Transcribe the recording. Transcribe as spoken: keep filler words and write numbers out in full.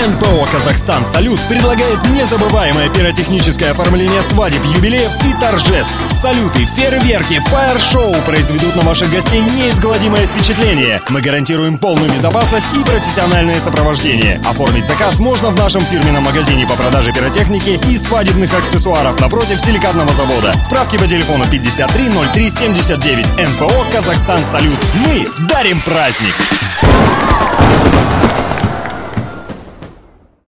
эн пэ о «Казахстан Салют» предлагает незабываемое пиротехническое оформление свадеб, юбилеев и торжеств. Салюты, фейерверки, фаер-шоу произведут на ваших гостей неизгладимое впечатление. Мы гарантируем полную безопасность и профессиональное сопровождение. Оформить заказ можно в нашем фирменном магазине по продаже пиротехники и свадебных аксессуаров напротив силикатного завода. Справки по телефону пятьдесят три ноль три семьдесят девять. эн пэ о «Казахстан Салют». Мы дарим праздник!